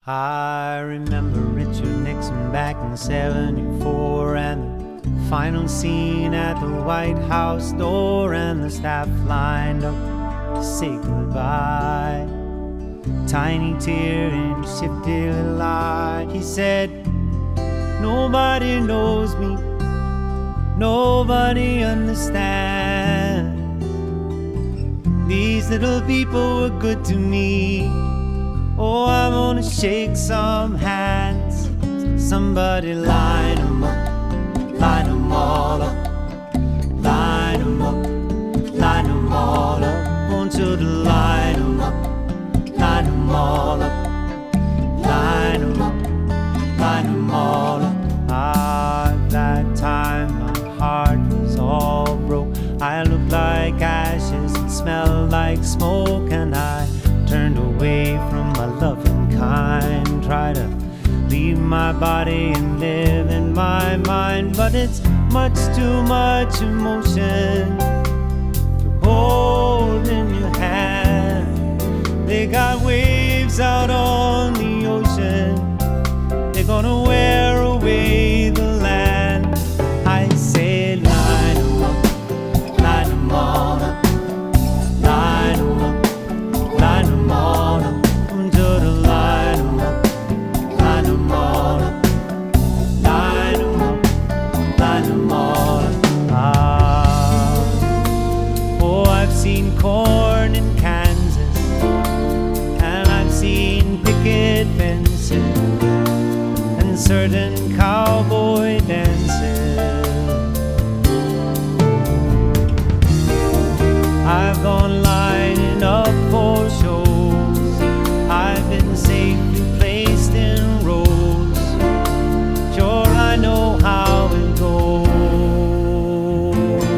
I remember Richard Nixon back in '74 and the final scene at the White House door, and the staff lined up to say goodbye. Tiny tear in his shifty little eye. He said, "Nobody knows me, nobody understands. These little people were good to me. Oh, I'm gonna shake some hands. Somebody line 'em up, line 'em all up, line 'em up, line 'em all up. Want you to line 'em up, line 'em all up, line 'em up, line 'em all up." Ah, at that time my heart was all broke. I looked like ashes and smelled like smoke, and I turned away from my loving kind. Try to leave my body and live in my mind, but it's much too much emotion to hold in your hand. They got waves out on the ocean, they're gonna wear away the land. I say line 'em up, line 'em all up, line 'em up, line 'em all up. To the line 'em up, line 'em all up, line 'em up, line 'em all up. Ah, oh, I've seen corn in Kansas, and I've seen picket fences and certain cowboy dances. I've gone lining up for shows, I've been safely placed in rows. Sure, I know how it goes.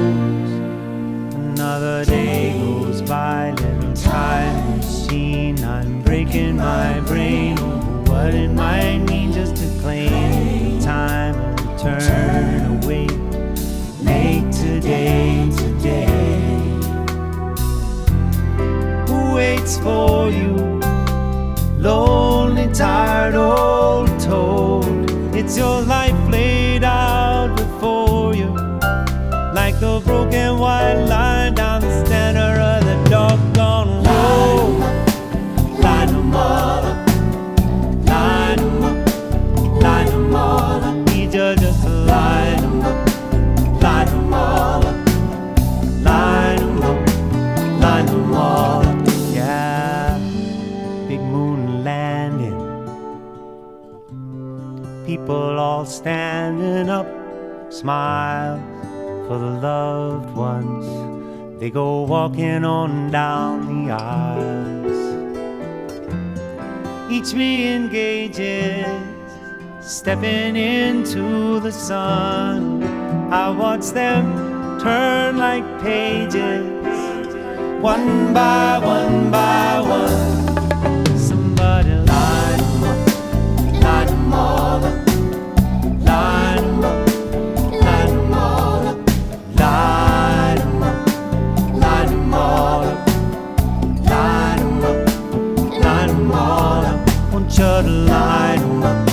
Another day goes by, little time machine. I'm breaking my brain over what it might mean just to claim time and turn away. Make today today. Who waits for you? Lonely, tired, old, told. It's your life laid out before you, like the broken white line down the center of the doggone road. Line 'em all up, line 'em up, line 'em all up. Need you just to line 'em up, line 'em all up, line 'em up, line 'em all up. Yeah, big moon landing, people all standing up, smiles for the loved ones. They go walking on down the aisles. Each me engages, stepping into the sun. I watch them turn like pages, one by one by one. Somebody line 'em up, line 'em all up, line 'em up, line 'em all up, line 'em up, line 'em all up, line 'em up, line 'em all up. Want you to line 'em up.